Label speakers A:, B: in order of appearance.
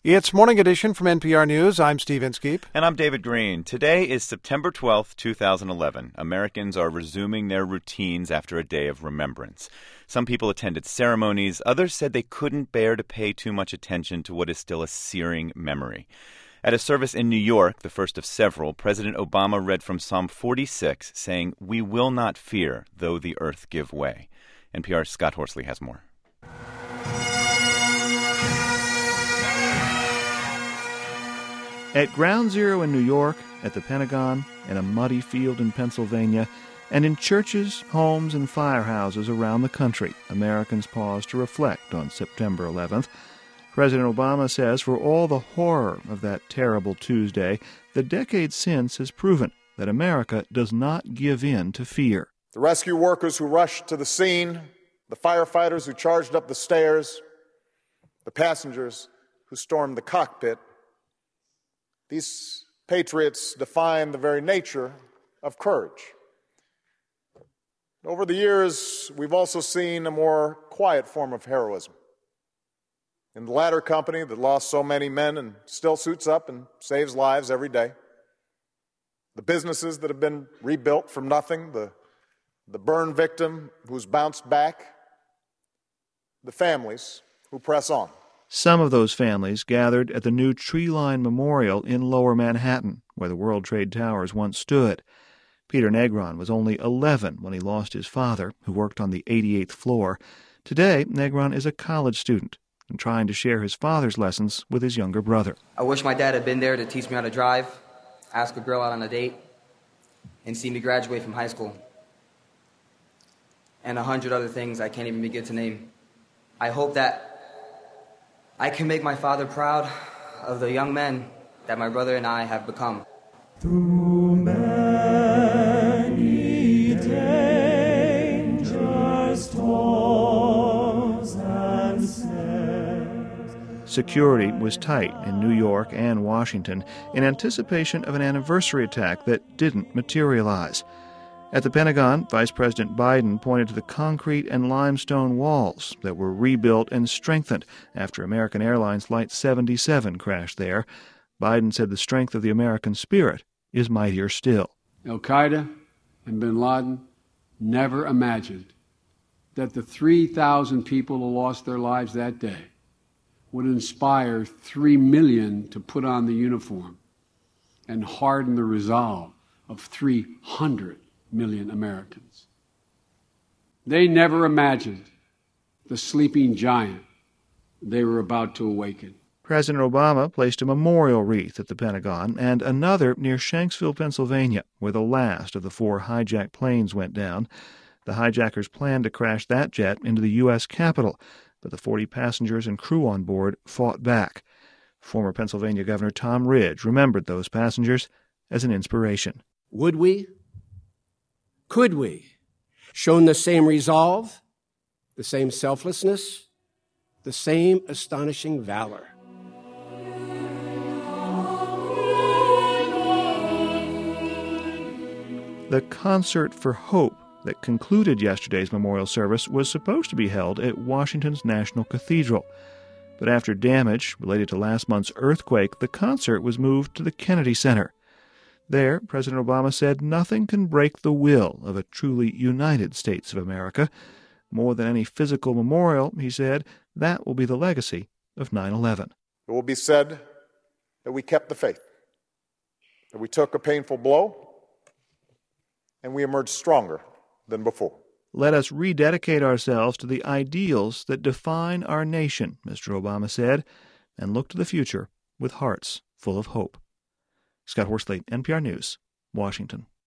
A: It's Morning Edition from NPR News. I'm Steve Inskeep.
B: And I'm David Green. Today is September 12th, 2011. Americans are resuming their routines after a day of remembrance. Some people attended ceremonies. Others said they couldn't bear to pay too much attention to what is still a searing memory. At a service in New York, the first of several, President Obama read from Psalm 46, saying, "We will not fear, though the earth give way." NPR's Scott Horsley has more.
C: At Ground Zero in New York, at the Pentagon, in a muddy field in Pennsylvania, and in churches, homes, and firehouses around the country, Americans pause to reflect on September 11th. President Obama says for all the horror of that terrible Tuesday, the decade since has proven that America does not give in to fear.
D: The rescue workers who rushed to the scene, the firefighters who charged up the stairs, the passengers who stormed the cockpit, these patriots define the very nature of courage. Over the years, we've also seen a more quiet form of heroism. In the latter company that lost so many men and still suits up and saves lives every day. The businesses that have been rebuilt from nothing, the burn victim who's bounced back, the families who press on.
C: Some of those families gathered at the new tree-lined memorial in Lower Manhattan, where the World Trade Towers once stood. Peter Negron was only 11 when he lost his father, who worked on the 88th floor. Today, Negron is a college student and trying to share his father's lessons with his younger brother.
E: I wish my dad had been there to teach me how to drive, ask a girl out on a date, and see me graduate from high school. And 100 other things I can't even begin to name. I hope that I can make my father proud of the young men that my brother and I have become.
F: Through many dangers, toils, and snares.
C: Security was tight in New York and Washington in anticipation of an anniversary attack that didn't materialize. At the Pentagon, Vice President Biden pointed to the concrete and limestone walls that were rebuilt and strengthened after American Airlines Flight 77 crashed there. Biden said the strength of the American spirit is mightier still.
G: Al-Qaeda and bin Laden never imagined that the 3,000 people who lost their lives that day would inspire 3 million to put on the uniform and harden the resolve of 300 million Americans. They never imagined the sleeping giant they were about to awaken.
C: President Obama placed a memorial wreath at the Pentagon and another near Shanksville, Pennsylvania, where the last of the 4 hijacked planes went down. The hijackers planned to crash that jet into the U.S. Capitol, but the 40 passengers and crew on board fought back. Former Pennsylvania Governor Tom Ridge remembered those passengers as an inspiration.
H: Would we? Could we? Shown the same resolve, the same selflessness, the same astonishing valor.
C: The Concert for Hope that concluded yesterday's memorial service was supposed to be held at Washington's National Cathedral. But after damage related to last month's earthquake, the concert was moved to the Kennedy Center. There, President Obama said nothing can break the will of a truly United States of America. More than any physical memorial, he said, that will be the legacy of 9/11.
D: It will be said that we kept the faith, that we took a painful blow, and we emerged stronger than before.
C: Let us rededicate ourselves to the ideals that define our nation, Mr. Obama said, and look to the future with hearts full of hope. Scott Horsley, NPR News, Washington.